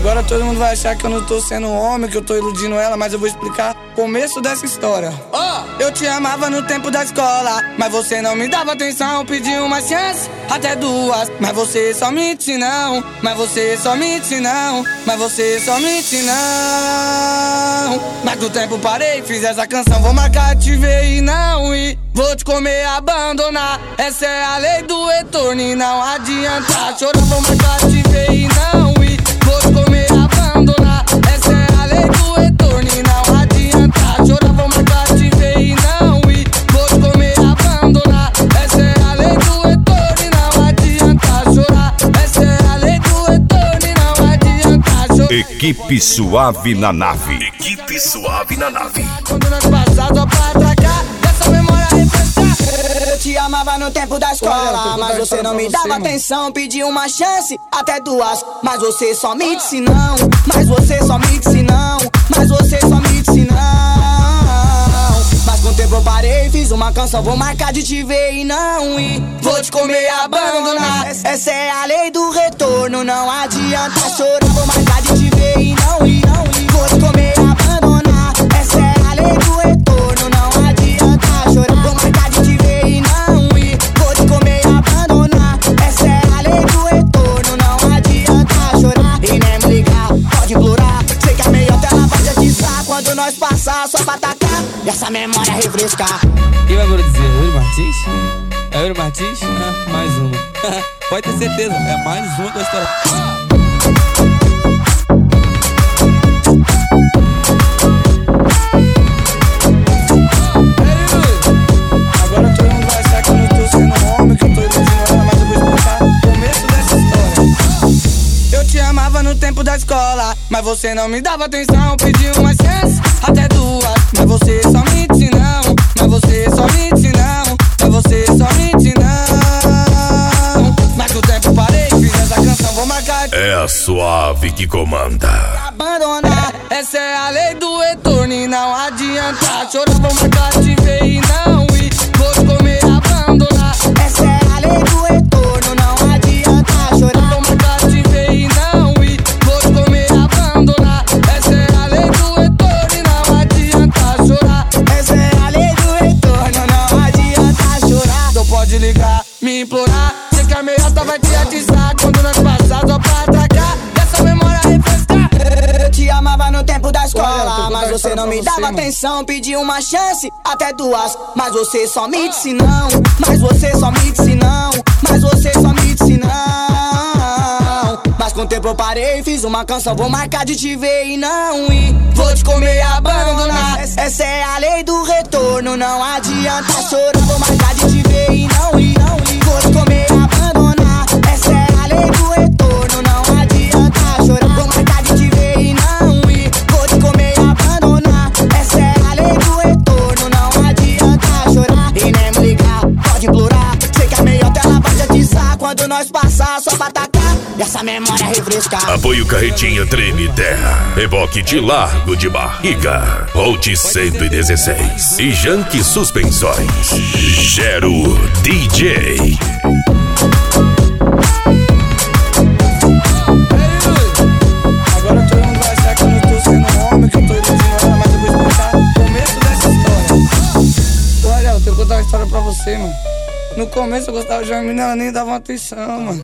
Agora todo mundo vai achar que eu não tô sendo homem, que eu tô iludindo ela, mas eu vou explicar o começo dessa história. Eu te amava no tempo da escola, mas você não me dava atenção. Pedi uma chance, até duas, mas você só mente não. Mas você só mente não. Mas você só mente não. Mas do tempo parei, fiz essa canção, vou marcar, te ver e não ir. Vou te comer, abandonar, essa é a lei do retorno e não adianta chorar. Vou marcar, te ver e não ir. Vou te comer, abandonar, essa é a lei do retorno e não adianta chorar. Vou marcar, te ver e não ir. Vou te comer, abandonar, essa é a lei do retorno e não adianta chorar. Essa é a lei do retorno e não adianta chorar. Equipe Suave na nave. Equipe Suave na nave. Quando nós passar só pra atracar, essa memória refrescar. Eu te amava no tempo da escola, mas você não me dava atenção. Pedi uma chance, até duas, mas você só me disse não. Mas você só me disse não. Mas você só me disse não. Mas com o tempo eu parei, fiz uma canção, vou marcar de te ver e não ir. Vou te comer e abandonar, essa é a lei do retorno, não adianta chorar. Vou marcar de te ver e não ir. Vou te comer e abandonar, essa é a lei do retorno, não adianta chorar. Vou marcar de te ver e não ir. Vou te comer e abandonar, essa é a lei do retorno, não adianta chorar. E nem me ligar, pode implorar, sei que a meia tela vai te atiçar. Quando nós passar só pra atacar e essa memória refrescar. Quem vai dizer? Yuri Martins? É Yuri Martins? Mais uma. Pode ter certeza, é mais uma da história. Agora todo mundo vai achar que eu não tô sendo homem, que eu tô iludindo ela, mas eu vou explicar o começo dessa história. Eu te amava no tempo da escola, mas você não me dava atenção. Pedi uma chance, até duas, mas você só mente não. Mas você só mente não. Mas você só mente não. Mas com o tempo parei, fiz essa canção, vou marcar. É a Suave que comanda. Abandonar, Essa é a lei do retorno e não adianta chorar. Vou marcar, te ver e não ir. Vou te comer, abandonar. essa é a lei do retorno, não adianta chorar. Vou marcar, te ver e não ir. Vou te comer, abandonar. Essa é a lei do retorno e não adianta chorar. Essa é a lei do retorno, não adianta chorar. Então pode ligar, me implorar, sei que a meiota vai te atiçar. Quando nós passar só pra atracar, essa memória refrescar. Eu te amava no tempo da escola, mas você não me dava atenção. Pedi uma chance, até duas, mas você só me disse não. Mas você só me disse não. Mas você só me disse não. Mas com o tempo eu parei, fiz uma canção, vou marcar de te ver e não ir. Vou te comer e abandonar, essa é a lei do retorno, não adianta chorar. Vou marcar de te ver e não ir. Vou te comer e abandonar, essa é a lei do retorno, não adianta chorar. Vou marcar de te ver e não ir. Vou te comer e abandonar, essa é a lei do retorno, não adianta chorar. E nem me ligar, pode implorar, sei que a meia tela vai te atiçar. Quando nós passar só pra atacar e essa memória refrescar. Apoio Carretinha Treme Terra. Reboque de Largo de Barriga. Volt 116. E Janque Suspensões. Gero DJ. Agora todo mundo vai achar que eu não tô sendo homem, que eu tô iludindo ela, mas eu vou explicar o começo dessa história. Olha, eu tenho que contar uma história pra você, mano. No começo eu gostava de uma menina, ela nem dava atenção, mano.